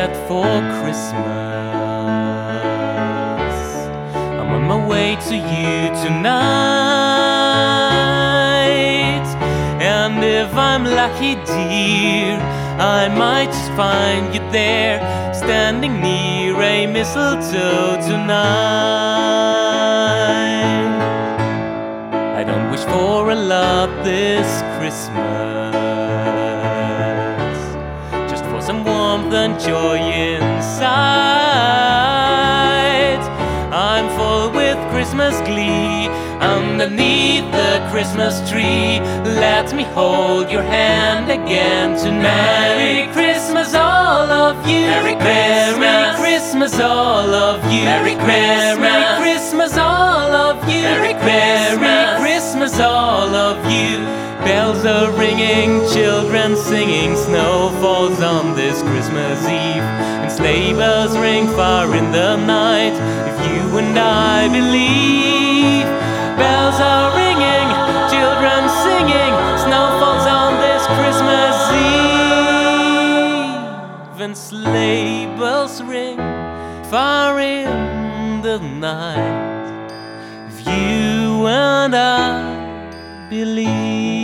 set for Christmas. I'm on my way to you tonight, and if I'm lucky, dear, I might just find you there, standing near a mistletoe tonight. I don't wish for a lot this Christmas, just for some warmth and joy inside. I'm full with Christmas glee underneath the Christmas tree. Let me hold your hand again tonight. Merry Christmas, all of you. Merry Christmas. Merry Christmas, all of you. Merry Christmas. Merry Christmas, all of you. Merry Christmas. Merry Christmas, all of you. Bells are ringing, children singing, snow falls on this Christmas Eve, and sleigh bells ring far in the night. If you and I believe, bells are ringing, children singing, snow falls on this Christmas Eve, and sleigh bells ring far in the night. If you and I believe.